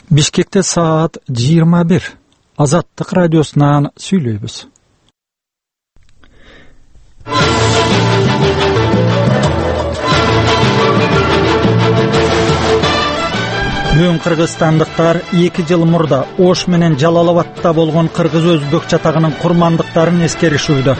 Бишкекте саат 21. Азаттык радиосунан сүйлөйбүз. Бүгүн кыргызстандыктар 2 жыл мурда Ош менен Жалалабадта болгон кыргыз-өзбек чатагынын курмандыктарын эскеришүүдө.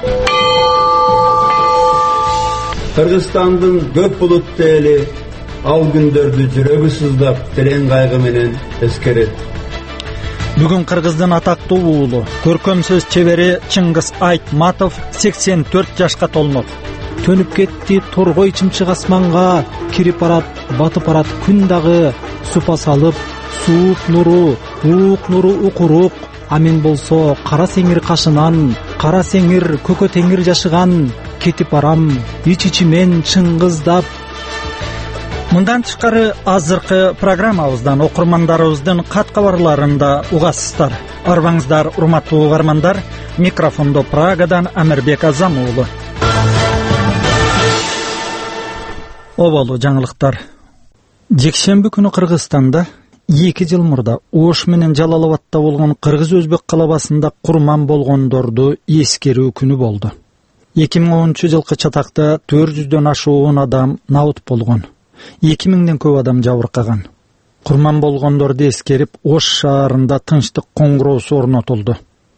Кыргызстандын көп булуттуу эли ал күндөрдү жүрөгү сыздап, терең кайгы менен эскерет. Бүгүн кыргыздын атактуу уулу, көркөм сөз чебери Чыңгыз Айтматов 84 жашка толмок. Төнүп кетти торгой чымчык асманга, кирип барат, батып барат күн дагы, супа салып, суук нуру, уук нуру укурук, а мен болсо кара сеңир кашынан, кара сеңир көкө теңир жашыган, кетип барам ич-ичимен чыңгыздап. Мындан тышкары азыркы программабыздан окурмандарыбыздын кат кабарларында угасыздар. Арбаңыздар, урматтуу угармандар. Микрофондо Прагадан Амирбек Азам уулу. Оболу жаңылыктар. Жекшемби күнү Кыргызстанда 2 жыл мурда Ош менен Жалалабадта болгон кыргыз-өзбек калабасында курман болгондорду эскерүү күнү болду. 2010 жылкы чатакта 400дөн ашуун адам набыт болгон. 2000ден көп адам жабыркаган. Курман болгондорду эскерип, Ош шаарында тынчтык коңгуроосу орнотулду.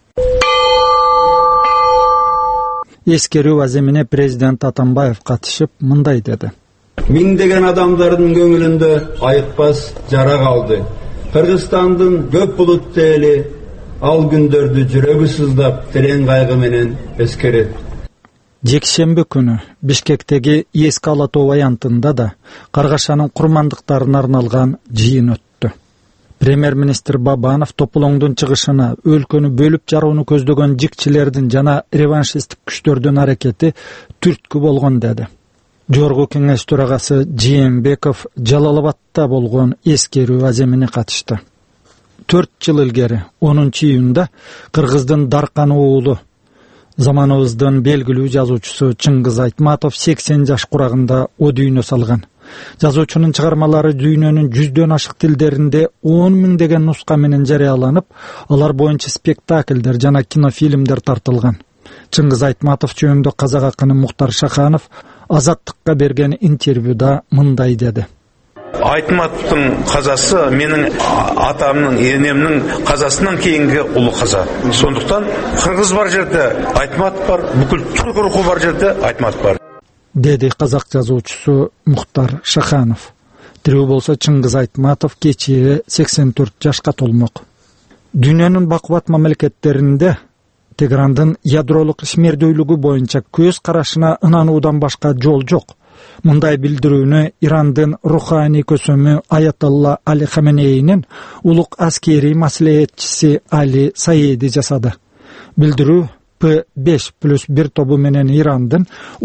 Эскерүү аземине президент Атамбаев катышып мындай деди. Миңдеген адамдардын көңүлүндө айыкпас жара калды. Кыргызстандын көп булуттуу эли ал күндөрдү жүрөгү сыздап, терең кайгы менен эскерет. Жекшемби күнү Бишкектеги Эски Ала Тоо аянтында да Каргашанын курмандыктарына арналган жыйын өттү. Премьер-министр Бабанов тополоңдун чыгышына өлкөнү бөлүп жарууну көздөгөн жикчилердин жана реваншисттик күчтөрдүн аракети түрткү болгон деди. Жогорку кеңеш төрагасы Жээнбеков Жалалабадта болгон эскерүү аземине катышты. 4 жыл илгери 10 июнда Кыргыздын Даркан уулу, заманыбыздын белгилүү жазуучусу Чыңгыз Айтматов 80 жаш курагында о дүйнө салган. Жазуучунун чыгармалары дүйнөнүн 100дөн ашык тилдеринде 10 миңдеген нуска менен жарыяланып, алар боюнча спектакльдер жана кинофильмдер тартылган. Чыңгыз Айтматов жөнүндө казак акыны Мухтар Шаханов Азаттыкка берген интервьюда мындай деди. Айтматовдун казасы менин атамдын, энемдин казасынан кийинки улуу каза. Сондуктан кыргыз бар жерде Айтматов бар, бүкүл түрк руху бар жерде Айтматов бар. Деди казак жазуучусу Мухтар Шаханов. Тирүү болсо Чыңгыз Айтматов кечээ 84 жашка толмок. Дүйнөнүн бакубат мамлекеттеринде Теграндын ядролук ишмердүүлүгү боюнча көз карашына ынануудан башка жол жок. Мындай билдирүүнү Ирандын руханий көсөмү Аятолла Али Хаменейнин улук аскерий маслихатчысы Али Саиди жасады. Билдирүү P5+1 тобу менен Ирандын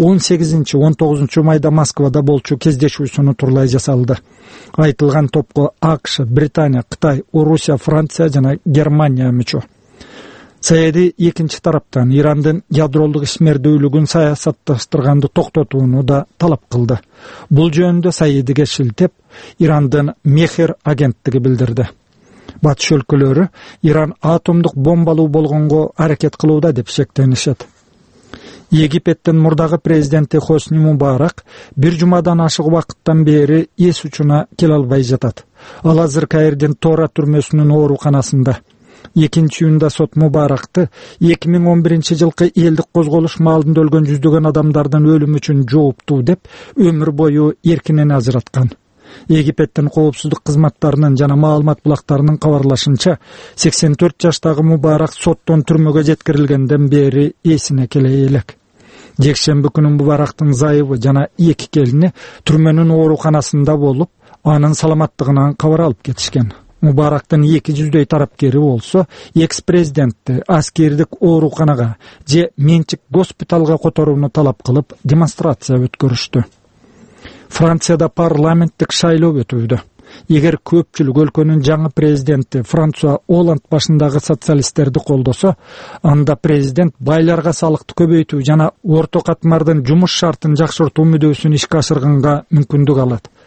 18-19 майда Москвада болчу кездешүүсүнө турлай жасалды. Айтылган топко АКШ, Британия, Кытай, Орусия, Франция жана Германия мүчө. Саиди экинчи тараптан Ирандын ядролук ишмердүүлүгүн саясатташтырганды токтотууну да талап кылды. Бул жөнүндө Саидиге шилтеп Ирандын Мехер агенттиги билдирди. Батыш өлкөлөрү Иран атомдук бомбалуу болгонго аракет кылууда деп шектенишет. Египеттин мурдагы президенти Хосни Мубарак бир жумадан ашык убакыттан бери эс учуна келе албай жатат. Ал азыр Каирдин Тора түрмөсүнүн ооруканасында. 2-июнда сот Мубаракты 2011 жылкы элдик козголуш маалында өлгөн жүздөгөн адамдардын өлүмү үчүн жооптуу деп өмүр бою эркинен ажыраткан. Египеттин коопсуздук кызматтарынын жана маалымат булактарынын кабарлашынча 84 жаштагы Мубарак соттон түрмөгө жеткирилгенден бери эсине келе элек. Жекшемби күнү Мубарактын зайыбы жана 2 келини түрмөнүн ооруканасында болуп, анын саламаттыгынан кабар алып кетишкен. Мубарактын 200дөй тарапкери болсо, экс-президентти аскердик ооруканага же менчик госпиталга которууну талап кылып демонстрация өткөрүштү. Францияда парламенттик шайлоо өтүүдө. Эгер көпчүлүк өлкөнүн жаңы президенти Франсуа Оланд башындагы социалисттерди колдосо, анда президент байларга салыкты көбөйтүү жана орто катмардын жумуш шартын жакшыртуу мүдөөсүн ишке ашырганга мүмкүндүк алат.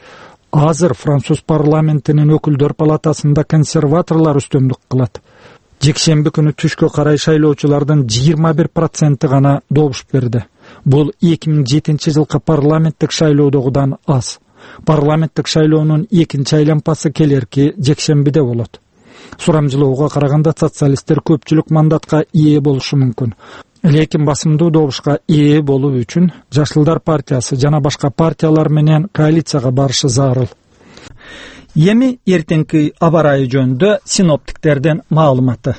Азыр Француз парламентинин өкүлдөр палатасында консерваторлор үстөмдүк кылат. Жекшемби күнү түшкө карай шайлоочулардын 21% гана добуш берди. Бул 2007 жылкы парламенттик шайлоодогудан аз. Парламенттик шайлоонун экинчи айланпасы келерки жекшембиде болот. Сурамжылоого караганда социалисттер көпчүлүк мандатка ээ болушу мүмкүн. Лекин басымдуу добушка ээ болуу үчүн Жашылдар партиясы жана башка партиялар менен коалицияга барышы зарыл. Эми эртеңки аба ырайы жөнүндө синоптиктердин маалыматы.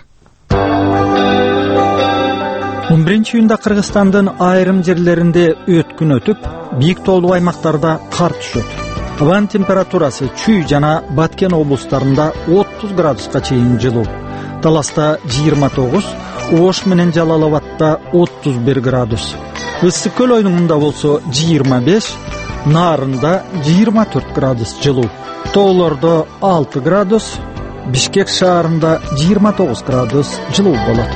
11-июнда Кыргызстандын айрым жерлеринде өткүн өтүп, бийик тоолуу аймактарда кар түшөт. Абанын температурасы Чүй жана Баткен облустарында 30 градуска чейин жылуу. Таласта 29, Ош менен Жалал-Абадта 31 градус. Ысык көл оюнунда болсо 25, Нарында 24 градус жылуу. Тоолордо 6 градус, Бишкек шаарында 29 градус жылуу болот.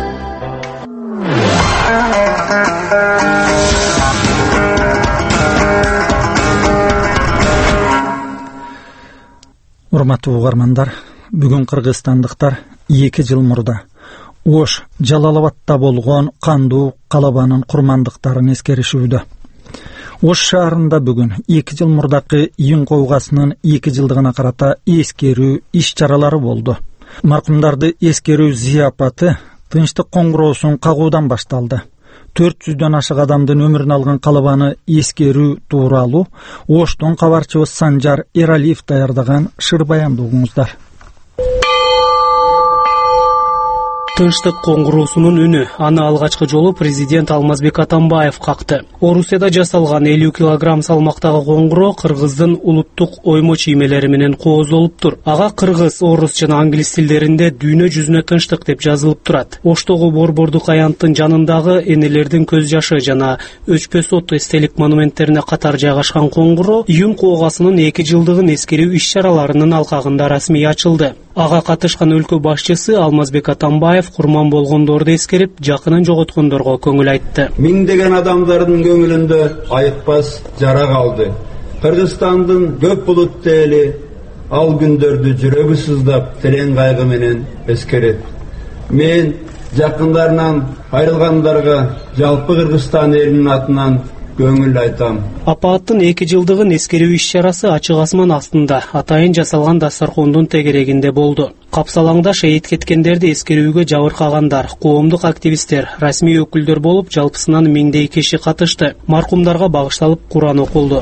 Урматтуу угармандар, бүгүн кыргызстандыктар 2 жыл мурда Ош Жалал-Абадта болгон кандуу калабанын курмандыктарын эскеришүүдө. Ош шаарында бүгүн 2 жыл мурдакы июнь коогасынын 2 жылдыгына карата эскерүү иш-чаралары болду. Маркумдарды эскерүү зыяпаты тынчтык коңгуроосун кагуудан башталды. 400дөн ашык адамдын өмүрүн алган калабаны эскерүү тууралуу Оштон кабарчыбыз Санжар Эралиев даярдаган шыр баянды угуңуздар. Тынчтык коңгуроосунун үнү аны алгачкы жолу президент Алмазбек Атамбаев какты. Орусияда жасалган 50 килограмм салмактагы коңгуроо кыргыздын улуттук оймо чиймелери менен кооздолуптур. Ага кыргыз, орус жана англис тилдеринде дүйнө жүзүнө тынчтык деп жазылып турат. Оштогу Борбордук аянттын жанындагы энелердин көз жашы жана өчпөс от эстелик монументтерине катар жайгашкан коңгуроо июнь коогасынын 2 жылдыгын эскерүү иш-чараларынын алкагында расмий ачылды. Ага катышкан өлкө башчысы Алмазбек Атамбаев курман болгондорду эскерип, жакынын жоготкондорго көңүл айтты. Миңдеген адамдардын көңүлүндө айыкпас жара калды. Кыргызстандын көп булуттуу эли ал күндөрдү жүрөгү сыздап, терең кайгы менен эскерет. Мен жакындарынан айрылгандарга жалпы Кыргызстан элинин атынан көңүл айтам. Апааттын 2 жылдыгын эскерүү иш-чарасы ачык асман астында атайын жасалган дастаркондун тегерегинде болду. Капсалаңда шейит кеткендерди эскерүүгө жабыркагандар, коомдук активисттер, расмий өкүлдөр болуп, жалпысынан 1000дей киши катышты. Маркумдарга багышталып Куран окулду.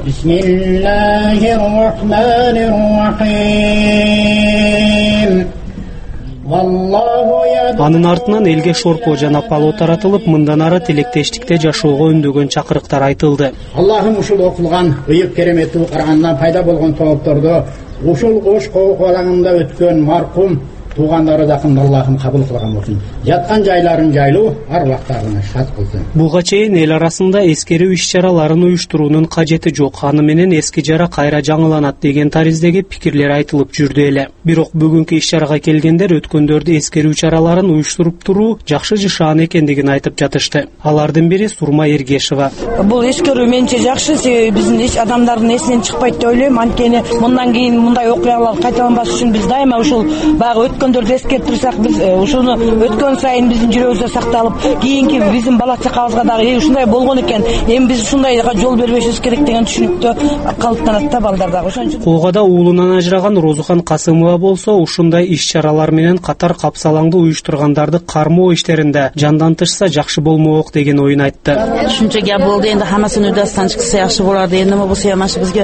Анын артынан элге шорпо жана пало таратылып, мындан ары тилектештикте жашоого үндөгөн чакырыктар айтылды. Аллахым ушул окулган ыйык кереметтүү карагандан пайда болгон тоопторду ушул Ош коогалаңында өткөн маркум туугандары жакында Аллахым кабыл кылган болсун. Жаткан жайларын жайлуу, арбактарына шат кылсын. Буга чейин эл арасында эскерүү иш-чараларын уюштуруунун кажети жок, аны менен эски жара кайра жаңыланат деген тариздеги пикирлер айтылып жүрдү эле. Бирок бүгүнкү иш-чарага келгендер өткөндөрдү эскерүү чараларын уюштуруп туруу жакшы жышаан экендигин айтып жатышты. Алардын бири Сурма Эргешова. Бул эскерүү менче жакшы, себеби биздин эч адамдардын эсинен чыкпайт деп ойлойм. Анткени мындан кийин мындай окуялар кайталанбаш үчүн биз дайыма ушул баягы өткөндөрдү эскерип турсак, биз ушуну өткөн сайын биздин жүрөгүбүздө сакталып, кийинки биздин бала чакабызга дагы ушундай болгон экен, эми биз ушундайга жол бербешибиз керек деген түшүнүктө калыптанат да балдар дагы. Ошон үчүн Коогада уулунан ажыраган Розухан Касымова болсо, ушундай иш-чаралар менен катар капсалаңды уюштургандарды кармоо иштеринде жандантышса жакшы болмок деген оюн айтты. Ушунча гап болду, энди хамасын үдастан чыкса жакшы болорду. Энди болсо ямашы бизге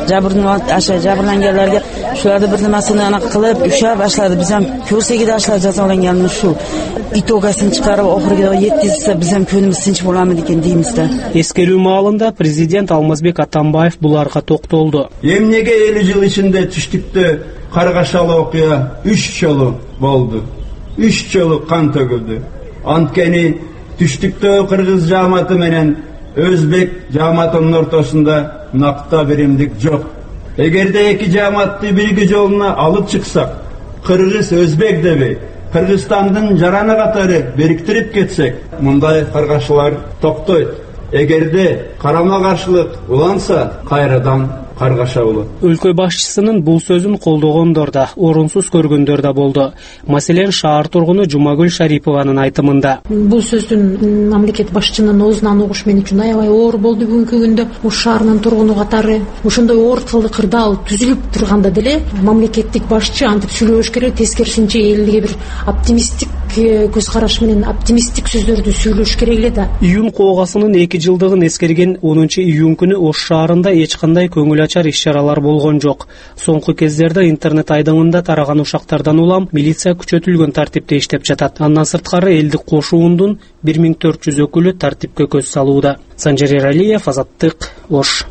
жабырлангандерге ушуларды бир нерсени ана кылып, ушар башлады. Биз ham көрсеги да ашлар жазаланган ушул итогасын чыгарып окурга жеткизсе, биз ham көнүбүз тынч боламы экен деймиз да. Эскерүү маалында президент Алмазбек Атамбаев буларга токтолду. Эмнеге 50 жыл ичинде түштүктө каргашалы окуя 3 жолу болду. 3 жолу кан төгүлдү. Анткени түштүктө кыргыз жааматы менен өзбек жааматынын ортосунда накта биримдик жок. Эгерде эки жааматты бирги жолуна алып чыксак, кыргыз өзбек деби Кыргызстандын жараны катары бириктирип кетсек, мындай каргашуулар токтойт. Эгерде карама каршылык уланса, кайрадан каргаша болот. Өлкө башчысынын бул сөзүн колдогондор да, орунсуз көргөндөр да болду. Маселен, шаар тургуну Жумагүл Шарипованын айтымында. Бул сөздүн мамлекет башчынын оозунан угуш мен үчүн аябай оор болду бүгүнкү күндө. Ош шаарынын тургуну катары ошондой оор кырдаал түзүлүп турганда деле мамлекеттик башчы антип сүйлөш керек, тескерисинче элге бир оптимисттик көз караш менен оптимисттик сөздөрдү сүйлөш керек эле да. Июнь коогасынын 2 жылдыгын эскерген 10-июнь күнү Ош шаарында эч кандай көңүл ачар иш-чаралар болгон жок. Соңку кездерде интернет айдыңында тараган ушактардан улам милиция күчөтүлгөн тартипте иштеп жатат. Андан сырткары элдик кошуундун 1400 өкүлү тартипке көз салууда. Санжар Эралиев, Азаттык, Ош.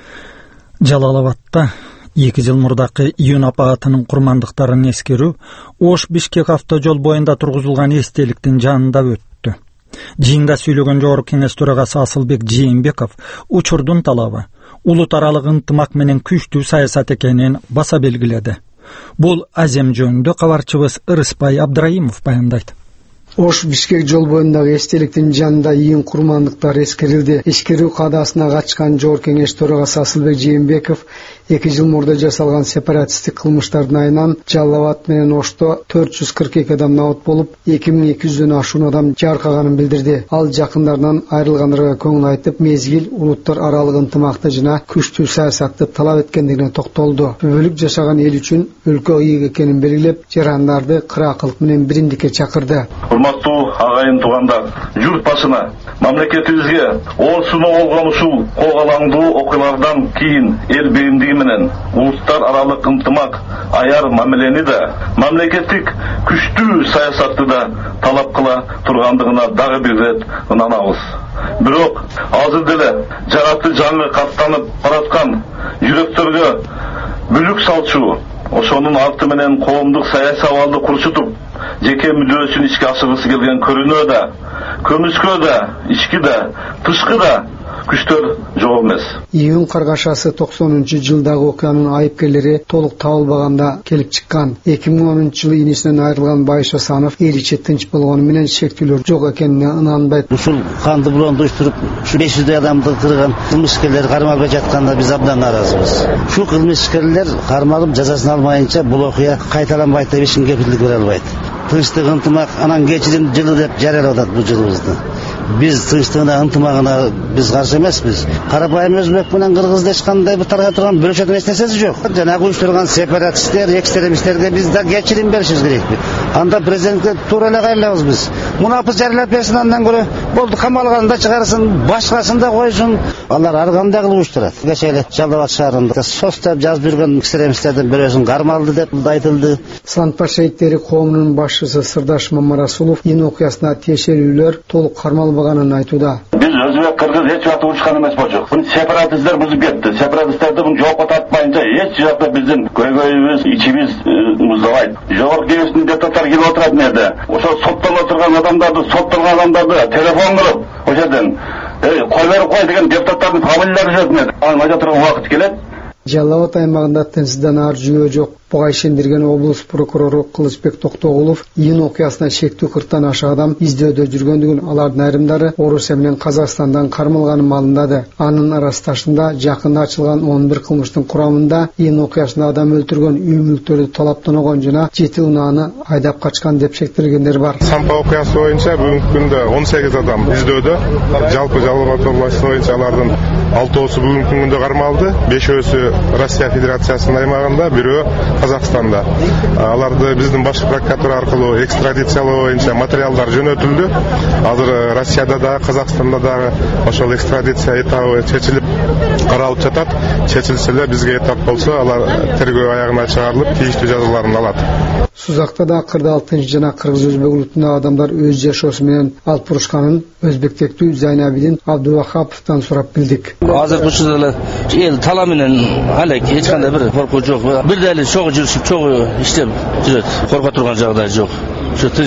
Жалал-Абадта 2 жыл мурдакы июнь апаатынын курмандыктарын эскерүү Ош-Бишкек автожол боюнда тургузулган эстеликтин жанында өттү. Жыйында сүйлөгөн жогорку кеңеш төрагасы Асылбек Жээнбеков учурдун талабы улут аралык ынтымак менен күчтүү саясат экенин баса белгиледи. Бул азем жөнүндө кабарчыбыз Ырыспай Абдраимов баяндайт. Ош-Бишкек жол боюндагы эстеликтин жанында июнь курмандыктары эскерилди. Эскерүү каадасына катышкан жогорку кеңеш төрагасы Асылбек Жээнбеков 2 жыл мурда жасалган сепаратисттик кылмыштардын айынан Жалал-Абад менен Ошто 442 адам набыт болуп, 2200дөн ашуун адам жаркаганын билдирди. Ал жакындарынан айрылгандарга көңүл айтып, мезгил улуттар аралык ынтымакты жана күчтүү саясатты талап эткендигине токтолду. Бөлүк жашаган эл үчүн өлкө ыйык экенин белгилеп, жарандарды кыраакылык менен биримдикке чакырды. Урматтуу агайын туугандар, журт башына мамлекетибизге оорсуну болгон ушул коогалаңдуу окуялардан кийин эл биримдиги менен улуттар аралык ынтымак аяр мамилени да, мамлекеттик күчтүү саясатты да талап кыла тургандыгына дагы бир ирет ынанабыз. Бирок азыр деле жаратты жаңы каттанып бараткан жүрөктөргө бүлүк салчу, ошонун арты менен коомдук саясий абалды курчутуп, жеке мүдөөсүн ишке ашыргысы келген көрүнөө да, көмүскө да, ички да, тышкы да күчтөр жок эмес. Июнь каргашасы 90-жылдагы окуянын айыпкерлери толук табылбаганда келип чыккан. 2010-жылы инесинен айрылган Байыш Асанов эл ичи тынч болгону менен шектүүлөр жок экенине ынанбайт. Ушул канды буронду уюштуруп, 500 адамды кырган кылмышкерлер кармалбай жатканда биз абдан нааразыбыз. Ушул кылмышкерлер кармалып жазасын алмайынча бул окуя кайталанбайт деп эч ким кепилдик бере албайт. Тынчтык, ынтымак, анан кечирим жылы деп жарыялап атат бул жылыбызды. Биз тынчтыгына, ынтымагына биз каршы эмеспиз. Карапайым өзбек менен кыргызда эч кандай бир тарга турган бөлөшөтүн эч нерсеси жок. Жанагы уюштурган сепаратисттер, экстремисттерге биз да кечирим беришибиз керекпи. Анда президентке туура эле кайрылабыз биз. Мунапы жарыялап берсин, андан көрө болду камалганда чыгарсын, башкасын да койсун. Алар ар кандай кылып уюштурат. Кече эле Жалал-Абад шаарында состап жазып жүргөн экстремисттердин бирөөсүн кармалды деп айтылды. Сандпа шейиттери коомунун башчысы Сырдаш Мамарасулов ин окуясына тиешелүүлөр толук кармалбаганын айтууда. Биз өзбек кыргыз эч жакта урушкан эмес болчук. Буну сепаратисттер бузуп кетти. Сепаратисттерди буну жокко тартпайынча эч жакта биздин көйгөйүбүз, ичибиз муздабайт. Жогорку кеңештин депутаттары келип отурат эмне? Ошо соттолуп отурган адамдарды, соттолгон адамдарды телефон кылып, ошол жерден кой берип кой деген депутаттардын фамилиялары жүрөт эмне? Анан айта турган убакыт келет. Жалал-Абад аймагында тынчсыздан ар жүйөө жок. Буга ишендирген облус прокурору Кылычбек Токтогулов июнь окуясына шектүү 40тан ашык адам издөөдө жүргөндүгүн, алардын айрымдары Орусия менен Казакстандан кармалганын маалымдады. Анын арасташында жакында ачылган 11 кылмыштын курамында июнь окуясында адам өлтүргөн, үй мүлктөрдү талаптаногон жана 7 унааны айдап качкан деп шектелгендер бар. Сампа окуясы боюнча бүгүнкү күндө 18 адам издөөдө. Жалпы Жалал-Абад областы боюнча алардын 6-оосу бүгүнкү күндө кармалды. 5-өөсү Россия Федерациясынын аймагында, бирөө Казакстанда. Аларды биздин башкы прокуратура аркылуу экстрадициялоо боюнча материалдар жөнөтүлдү. Азыр Россияда да, Казакстанда да ошол экстрадиция этабы чечилип каралып жатат. Чечилсе эле бизге этап болсо, алар тергөө аягына чыгарылып, тийиштүү жазаларын алат. Сузакта да кырдаал тынч жана кыргыз-өзбек улутундагы адамдар өз жашоосу менен алып бурушканын өзбектектүү Зайнабидин Абдулвахаповдон сурап билдик. Азыркы учурда эл тала менен алек эч кандай бир коркуу жок. Бир деле чогуу жүрүшүп, чогуу иштеп жүрөт. Корко турган жагдай жок. Ошо тынчтык.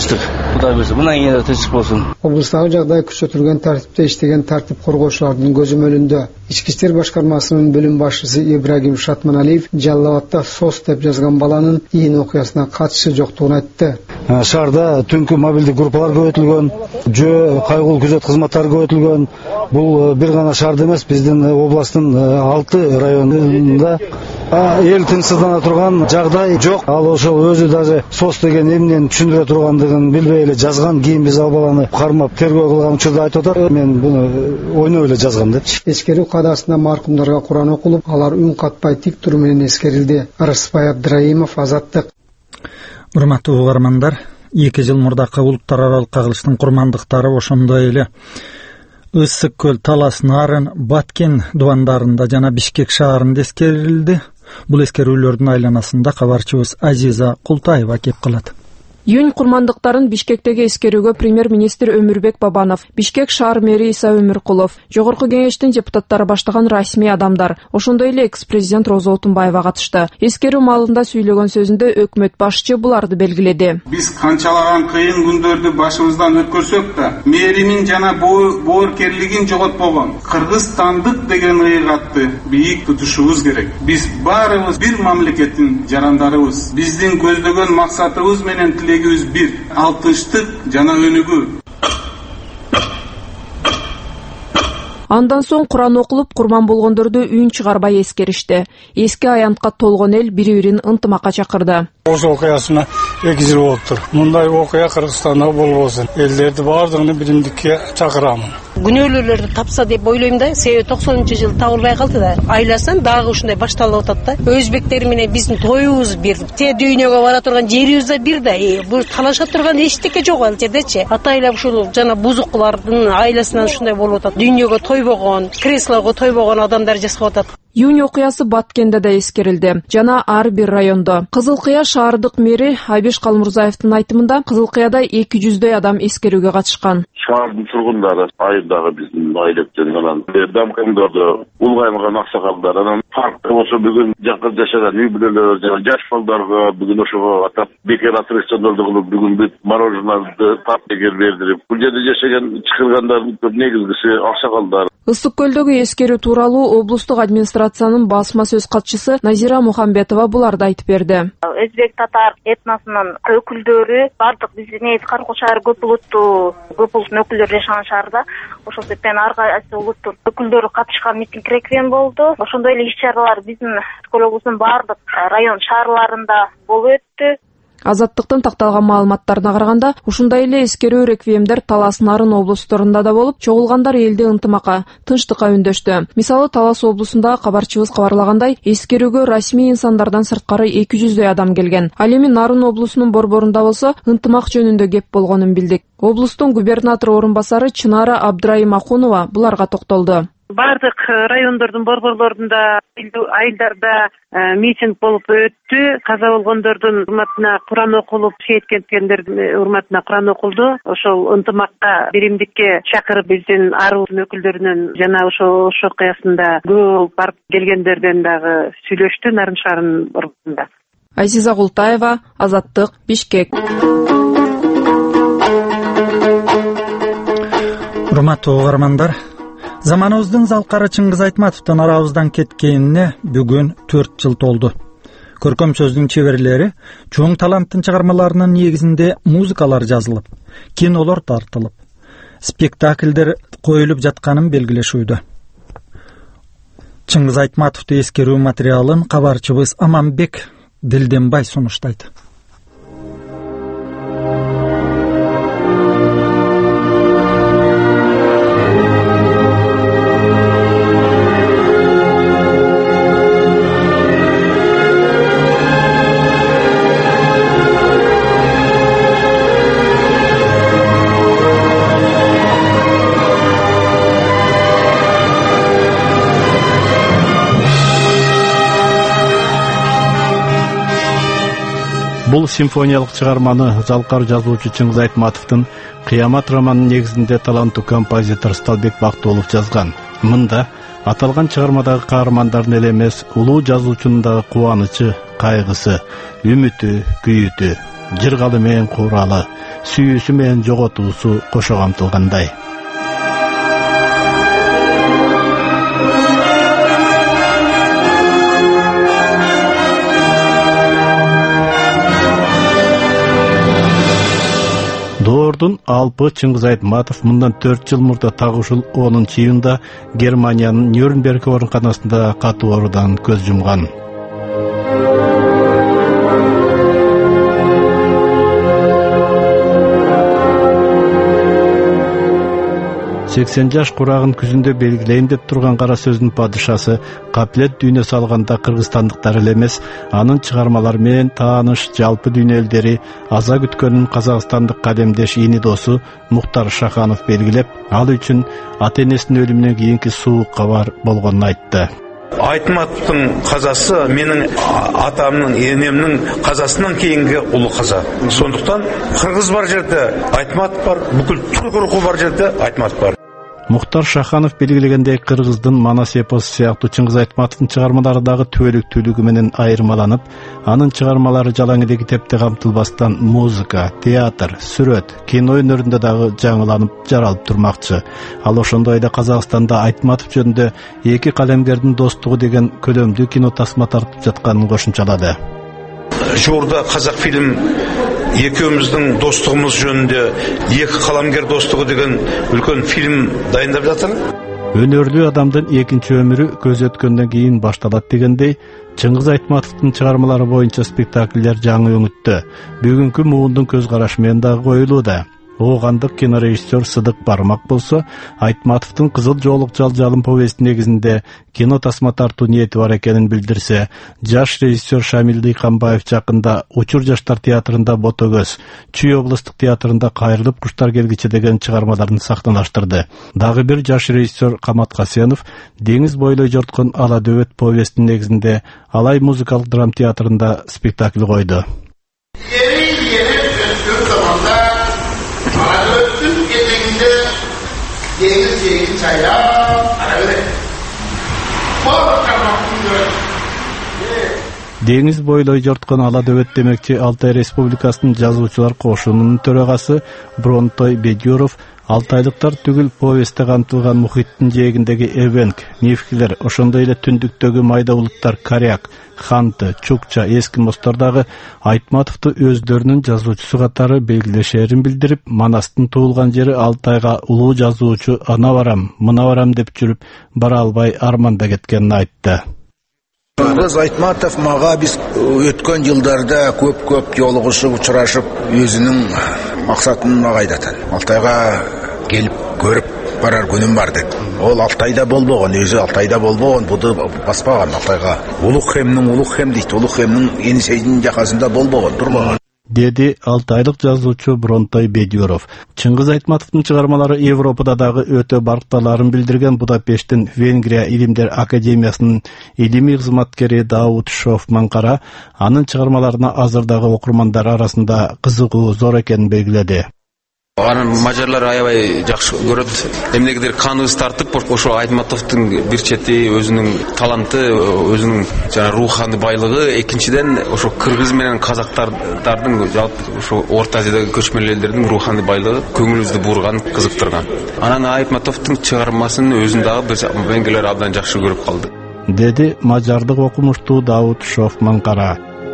Кудай берсе, мындан кийин да тынчтык болсун. Облустагы жагдай күчөтүлгөн тартипте иштеген тартип коргоочулардын көзөмөлүндө Ички иштер башкармасынын бөлүм башчысы Ибрагим Шатманалиев Жалал Абадта СОС деп жазган баланын ийин окуясына катышы жоктугун айтты. Шаарда түнкү мобилдик группалар көбөйтүлгөн, жөө кайгылуу күзөт кызматтары көбөйтүлгөн. Бул бир гана шаарда эмес, биздин областтын 6 районунда эл тынчсыздана турган жагдай жок. Ал ошол өзү даже СОС деген эмнени түшүндүрө тургандыгын билбей эле жазган. Кийин биз ал баланы кармап тергөө кылган учурда айтып атат. Мен буну ойноп эле жазгам депчи. Эскерүү кадаасында маркумдарга Куран окулуп, алар үн катпай тик туруу менен эскерилди. Рыспай Абдраимов, Азаттык. Урматтуу угармандар, 2 жыл мурдакы улуттар аралык кагылыштын курмандыктары ошондой эле Ысык көл, Талас, Нарын, Баткен дубандарында жана Бишкек шаарында эскерилди. Бул эскерүүлөрдүн айланасында кабарчыбыз Азиза Култаева кеп калат. Июнь курмандыктарын Бишкектеги эскерүүгө премьер-министр Өмүрбек Бабанов, Бишкек шаар мэри Иса Өмүркулов, Жогорку кеңештин депутаттары баштаган расмий адамдар, ошондой эле экс-президент Роза Отунбаева катышты. Эскерүү маалында сүйлөгөн сөзүндө өкмөт башчы буларды белгиледи. Биз канчалаган кыйын күндөрдү башыбыздан өткөрсөк да, мэринин жана боорукерлигин жоготпогон кыргызстандык деген ыйыгатты бийик тутушубуз керек. Биз баарыбыз бир мамлекеттин жарандарыбыз. Биздин көздөгөн максатыбыз менен тилегибиз бир, алтынчтык жана өнүгүү. Андан соң Куран окулуп, курман болгондорду үн чыгарбай эскеришти. Эски аянтка толгон эл бири-бирин ынтымакка чакырды. Ошол окуясына 2 жыл болуптур. Мындай окуя Кыргызстанда болбосун. Элдерди баардыгын биримдикке чакырамын. Күнөөлүүлөрдү тапса деп ойлойм да, себеби 90-жыл табылбай калды да. Айласан дагы ушундай башталып атат да. Өзбектер менен биздин тоюбуз бир, те дүйнөгө бара турган жерибиз да бир да. Бул талаша турган эчтеке жок ал жердечи. Атайлап ушул жана бузуклардын айласынан ушундай болуп атат. Дүйнөгө тойбогон, креслого тойбогон адамдар жасап атат. Июнь окуясы Баткенде да эскерилди жана ар бир райондо. Кызылкыя шаардык мэри Айбеш Калмурзаевдин айтымында Кызылкыяда 200дөй адам эскерүүгө катышкан. Шаардын тургундары айылдагы биздин айлеттен анан дамкаңдарды улгайган аксакалдар анан паркта болсо бүгүн жакын жашаган үй бүлөлөр жана жаш балдарга бүгүн ошого атап бекер аттракциондорду кылып бүгүн бүт мороженоды тапегер бердирип бул жерде жашаган чакыргандардын көп негизгиси аксакалдар. Ысык көлдөгү эскерүү тууралуу облустук администрациянын басма сөз катчысы Назира Мухамбетова буларды айтып берди. Өзбек татар этносунун өкүлдөрү бардык биздин Каркул шаары көп улуттуу өкүлдөр жашаган шаарда ошол себептен ар кайсы улуттун өкүлдөрү катышкан митинг реквием болду. Ошондой эле иш-чаралар биздин Ысык облусунун бардык район шаарларында болуп өттү. Азаттыктын такталган маалыматтарына караганда, ушундай эле эскерүү реквиемдер Талас, Нарын облустарында да болуп, чогулгандар элди ынтымакка, тынчтыкка үндөштү. Мисалы Талас облусундагы кабарчыбыз кабарлагандай, эскерүүгө расмий инсандардан сырткары 200дөй адам келген. Ал эми Нарын облусунун борборунда болсо, ынтымак жөнүндө кеп болгонун билдик. Облустун губернатор орун басары Чынара Абдрайымахунова буларга токтолду. Бардык райондордун борборлорунда айылдарда митинг болуп өттү. Каза болгондордун урматына Куран окулуп, шейит кеткендердин урматына Куран окулду. Ошол ынтымакка, биримдикке чакырып биздин ар улуттун өкүлдөрүнөн жана ошол окуясында көп барып келгендерден дагы сүйлөштү Нарын шаарынын борборунда. Азиза Култаева, Азаттык, Бишкек. Урматтуу угармандар, заманыбыздын залкары Чыңгыз Айтматовдун арабыздан кеткенине бүгүн 4 жыл толду. Көркөм сөздүн чеберлери чоң таланттын чыгармаларынын негизинде музыкалар жазылып, кинолор тартылып, спектакльдер коюлуп жатканын белгилешүүдө. Чыңгыз Айтматовду эскерүү материалын кабарчыбыз Аманбек Дилденбай сунуштайт. Бул симфониялык чыгарманы залкар жазуучу Чыңгыз Айтматовдун Кыямат романынын негизинде таланттуу композитор Сталбек Бактыолов жазган. Мында аталган чыгармадагы каармандардын эле эмес, улуу жазуучунун дагы кубанычы, кайгысы, үмүтү, күйүтү, жыргалы менен кууралы, сүйүүсү менен жоготуусу кошо камтылгандай. Доордун алпы Чыңгыз Айтматов мындан 4 жыл мурда так ушул 10-июнда Германиянын Нюрнберг ооруканасында катуу оорудан көз жумган. 80 жаш курагын күзүндө белгилейм деп турган кара сөздүн падышасы каплет дүйнө салганда кыргызстандыктар эле эмес, анын чыгармалары менен тааныш жалпы дүйнө элдери аза күткөнүн казакстандык калемдеш ини досу Мухтар Шаханов белгилеп, ал үчүн ата-энесинин өлүмүнөн кийинки суук кабар болгонун айтты. Айтматовтың қазасы менің атамның, енемнің қазасынан кейінгі ұлы қаза. Сондықтан қырғыз бар жерде Айтматов бар, бүкіл түркі рухы бар жерде Айтматов бар. Мухтар Шаханов белгилегендей, кыргыздын Манас эпосу сыяктуу Чыңгыз Айтматовдун чыгармалары дагы түбөлүктүүлүгү менен айырмаланып, анын чыгармалары жалаң эле китепте камтылбастан музыка, театр, сүрөт, кино өнөрүндө дагы жаңыланып, жаралып турмакчы. Ал ошондой эле Казакстанда Айтматов жөнүндө эки калемгердин достугу деген көлөмдүү кино тасма тартып жатканын кошумчалады. Жуырда қазақ фильм екеуміздің достығымыз жөнінде екі қаламгер достығы деген үлкен фильм дайындап жатыр. Өнөрлүү адамдын экинчи өмүрү көз өткөндөн кийин башталат дегендей, Чыңгыз Айтматовдун чыгармалары боюнча спектакльдер жаңы өңүттө. Бүгүнкү муундун көз карашы менен дагы коюлууда. Оогандык кинорежиссер Сыдык Бармак болсо, Айтматовдун Кызыл жоолук жалжалым повести негизинде кино тасма тартуу ниети бар экенин билдирсе, жаш режиссер Шамил Дыйканбаев жакында Учур жаштар театрында Ботогөз, Чүй облустук театрында Кайрылып куштар келгиче деген чыгармаларын сахналаштырды. Дагы бир жаш режиссер Камат Касенов Деңиз бойлой жорткон Ала дөбөт повестин негизинде Алай музыкалык драм театрында спектакль койду. Deniz çaya aralı. Деңиз бойлой жорткон Ала дөбөт демекчи Алтай Республикасынын жазуучулар кошунунун төрагасы Бронтой Бедюров Алтайлыктар түгүл повестте камтылган мухиттин жээгиндеги эвенк, мифкилер, ошондой эле түндүктөгү майда улуттар Каряк, Ханты, Чукча, Эскимостор дагы Айтматовду өздөрүнүн жазуучусу катары белгилешерин билдирип, Манастын туулган жери Алтайга улуу жазуучу ана барам, мына барам деп жүрүп бара албай арманда кеткенин айтты. Кыргыз Айтматов мага биз өткөн жылдарда көп жолугушуп, учурашып, өзүнүн максатын мага айтат. Алтайга келип көрүп барар күнүм бар деп. Ол Алтайда болбогон, өзү Алтайда болбогон, буду баспаган Алтайга. Улук хем дейт, улук хемнин Енисейдин жакасында болбогон, турбаган. Деди алтайлык жазуучу Бронтой Бедюров. Чыңгыз Айтматовдун чыгармалары Европада дагы өтө баркталарын билдирген Будапешттин Венгрия Илимдер Академиясынын илимий кызматкери Даут Шофман-Кара анын чыгармаларына азырдагы окурмандар арасында кызыгуу зор экенин белгиледи. Анын мажарлар аябай жакшы көрөт. Эмнегедир каныбыз тартып, ошо Айтматовдун бир чети өзүнүн таланты, өзүнүн жана рухани байлыгы, экинчиден ошо кыргыз менен казактардын жалпы ошо Орто Азиядагы көчмөн элдердин рухани байлыгы көңүлүбүздү бурган, кызыктырган. Анан Айтматовдун чыгармасын өзүн дагы биз венгрлер абдан жакшы көрүп калды. Деди мажардык окумуштуу Даут Шофман-Кара.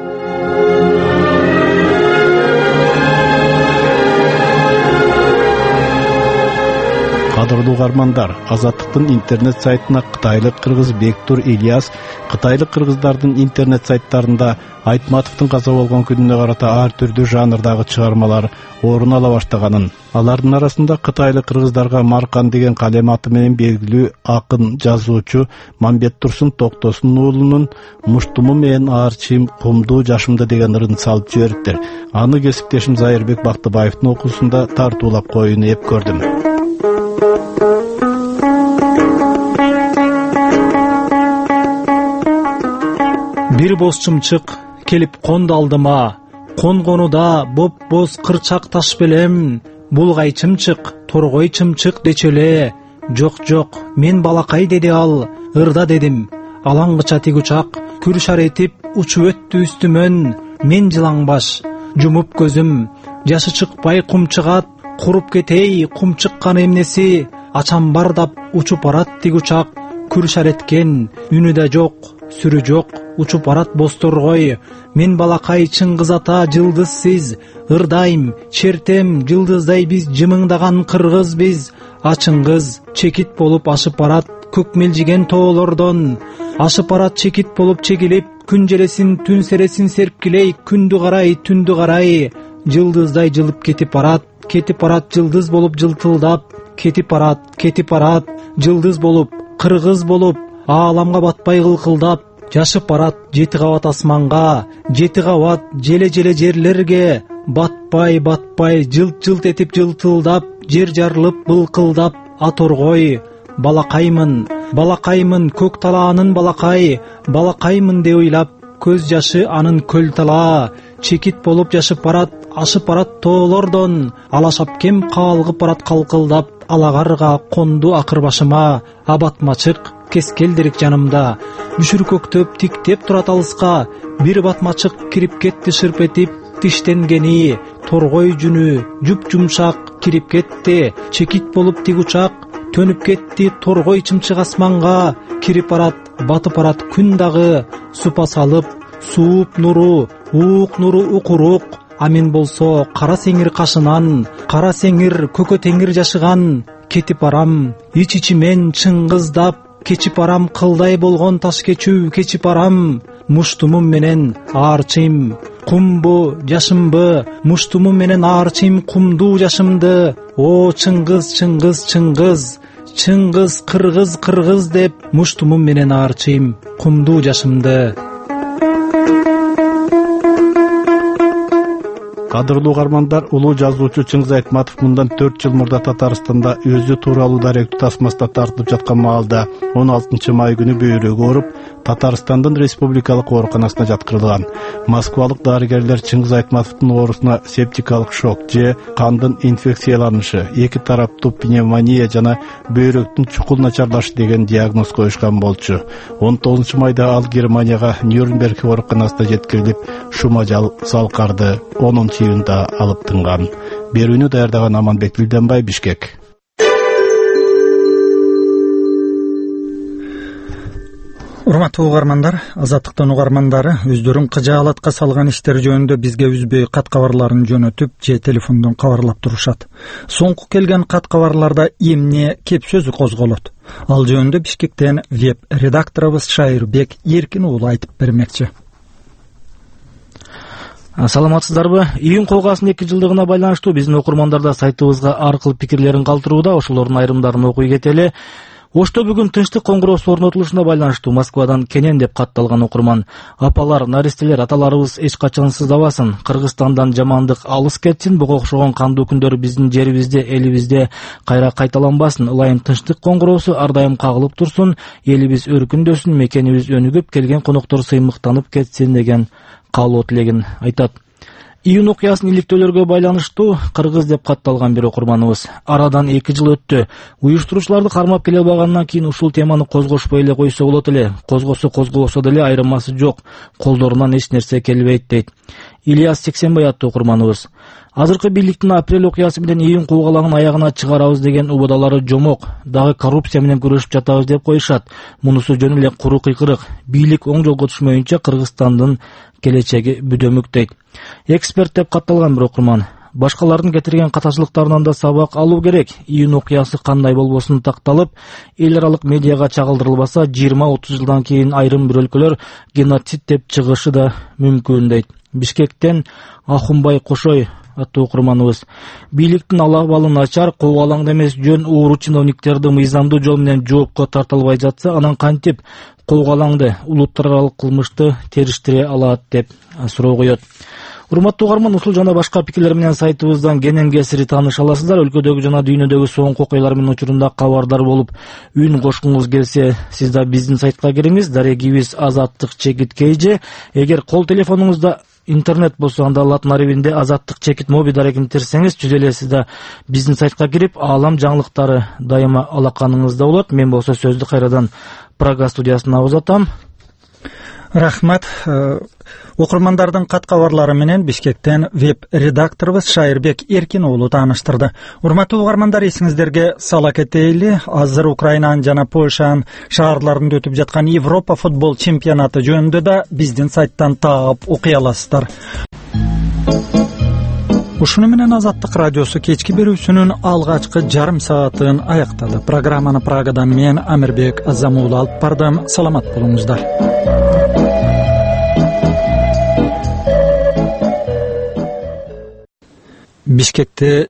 Кадырлуу угармандар, Азаттыктын интернет сайтына кытайлык кыргыз Бектур Ильяс кытайлык кыргыздардын интернет сайттарында Айтматовдун каза болгон күнүнө карата ар түрдүү жанрдагы чыгармалар орун ала баштаганын, алардын арасында кытайлык кыргыздарга Маркан деген калем аты менен белгилүү акын, жазуучу Мамбет Турсун Токтосун уулунун Муштуму менен аарчим кумдуу жашымда деген ырын салып жибериптир. Аны кесиптешим Зайырбек Бактыбаевдин окуусунда тартуулап коюуну эп көрдүм. Бир боз чымчык келип конду алдыма, конгонуда боп-боз кырчак таш белем, булгай чымчык, торгой чымчык дечеле. Жок, мен балакай деди ал, ырда дедим. Алаңгыча тиг учак, күр шар этип учуп өттү үстүмөн. Мен жылаңбаш, жумуп көзүм, жашы чыкпай кум чыгат, куруп кетей кум чыккан эмнеси, ачам бардап учуп барат тиг учак, күршар эткен, үнү да жок, сүрү жок, учуп барат бозторгой. Мен балакай Чыңгыз ата жылдызсиз, ырдайм, чертем жылдыздай биз жымыңдаган кыргыз биз. Ачыңгыз чекит болуп ашып барат көк мелжиген тоолордон, ашып барат чекит болуп чегилип, күн желесин түн сересин серпкилей, күндү карай, жылдыздай жылып кетип барат жылдыз болуп жылтылдап, кетип барат, жылдыз болуп, кыргыз болуп, ааламга батпай кылкылдап, жашып барат жети кабат асманга, жети кабат желе жерлерге, батпай, жылт этип жылтылдап, жер жарылып былкылдап, аторгой, балакаймын, көк талаанын балакаймын деп ойлап, көз жашы анын көл тала, чекит болуп жашып барат, ашып барат тоолордон, алашап кем каалгып барат калкылдап, алагарга конду акыр башыма, абатмачык кескелдирик жанымда, бүшүр көктөп тиктеп турат алыска, бир батмачык кирип кетти шырп этип, тиштенгени, торгой жүнү жуп жумшак кирип кетти, чекит болуп тиг учак, төнүп кетти торгой чымчык асманга, кирип барат, батып барат күн дагы, супа салып, сууп нуру, уук нуру укурук, а мен болсо кара сеңир кашынан, кара сеңир көкө теңир жашыган, кетип барам ич-ичимен чыңгыздап, кечип барам кылдай болгон таш кечүү, кечип барам муштумум менен аарчыйм, кумбу жашымбы, муштумум менен аарчыйм кумдуу жашымды. О Чыңгыз, кыргыз деп, муштумум менен аарчыйм кумдуу жашымды. Кадырлуу угармандар, улуу жазуучу Чыңгыз Айтматов мындан 4 жыл мурда Татарстанда өзү тууралуу даректүү тасмасында тартылып жаткан маалда 16 май күнү бөйрөгү ооруп, Татарстандын республикалык ооруканасына жаткырылган. Москвалык дарыгерлер Чыңгыз Айтматовдун оорусуна септикалык шок же кандын инфекцияланышы, эки тараптуу пневмония жана бөйрөктүн чукул начарлашы деген диагноз коюшкан болчу. 19 майда ал Германияга Нюрнберг ооруканасына жеткирилип, шумажал салкарды 10 июнда алып тынган. Берүүнү даярдаган Аманбек Билденбай, Бишкек. Урматтуу угармандар, Азаттыктын угармандары өздөрүн кыжаалатка салган иштер жөнүндө бизге үзбөй кат кабарларын жөнөтүп же телефондон кабарлап турушат. Соңку келген кат кабарларда эмне кеп сөзү козголот. Ал жөнүндө Бишкектен веб редакторубуз Шайырбек Эркин уулу айтып бермекчи. Саламатсыздарбы? Июнь колгасынын 2 жылдыгына байланыштуу биздин окурмандарда сайтыбызга аркылуу пикирлерин калтырууда, ошолордун айрымдарын окуй кетели. Ошто бүгүн тынчтык коңгуроосу орнотулушуна байланыштуу Москвадан Кенен деп катталган окурман. Апалар, наристелер, аталарыбыз эч качан сыздабасын, Кыргызстандан жамандык алыс кетсин, буга окшогон кандуу күндөр биздин жерибизде, элибизде кайра кайталанбасын. Ылайым тынчтык коңгуроосу ар дайым кагылып турсун, элибиз өркүндөсүн, мекенибиз өнүгүп, келген коноктор сыймыктанып кетсин деген каалоо тилегин айтат. Июнь окуясынын иликтөөлөргө байланыштуу кыргыз деп катталган бир окурманыбыз. Арадан 2 жыл өттү. Уюштуруучуларды кармап келе алгандан кийин ушул теманы козгошпой эле койсо болот эле. Козголсо деле айырмасы жок. Колдорунан эч нерсе келбейт дейт. Ильяс Сексенбай аттуу окурманыбыз. Азыркы бийликтин апрель окуясы менен июнь куулгалаңын аягына чыгарабыз деген убадалары жомок. Дагы коррупция менен күрөшүп жатабыз деп коюшат. Мунусу жөн эле куру кыйкырык. Бийлик оң жолго түшмөйүнчө Кыргызстандын келечеги бүдөмүк дейт. Эксперт деп катталган бир окурман. Башкалардын кетирген катачылыктарынан да сабак алуу керек. Июнь окуясы кандай болбосун такталып, эл аралык медиага чагылдырылбаса, 20-30 жылдан кийин айрым бир өлкөлөр геноцид деп чыгышы да мүмкүн дейт. Бишкектен Ахунбай Кошой аттуу окурманыбыз. Бийликтин алабалы начар, куулгалаңда эмес жөн ууру чиновниктерди мыйзамдуу жол менен жоопко тартылбай жатса, анан кантип куулгалаңды, улуттар аралык кылмышты териштире алат деп суроо коёт. Урматтуу угарман, ушул жана башка пикирлер менен сайтыбыздан кенен кесири тааныша аласыздар. Өлкөдөгү жана дүйнөдөгү соңку окуялар менен учурунда кабардар болуп, үн кошкуңуз келсе, сиз да биздин сайтка кириңиз. Дарегибиз Азаттык чекит KG. Эгер кол телефонуңузда интернет болсо, анда латын арабинде Азаттык чекит моби дарегин терсеңиз, жүз эле сиз да биздин сайтка кирип, аалам жаңылыктары дайыма алаканыңызда болот. Мен болсо сөздү кайрадан Прага студиясына узатам. Рахмат. Окурмандардын кат кабарлары менен Бишкектен веб редакторубуз Шайырбек Эркин уулу тааныштырды. Урматтуу угармандар, эсиңиздерге сала кетейли. Азыр Украинанын жана Польшанын шаарларында өтүп жаткан Европа футбол чемпионаты жөнүндө да биздин сайттан таап окуй аласыздар. Ушуну менен Азаттык радиосу кечки берүүсүнүн алгачкы жарым саатын аяктады. Программаны Прагадан мен Амирбек Азамуулу алып бардым. Саламат болуңуздар. Бишкекте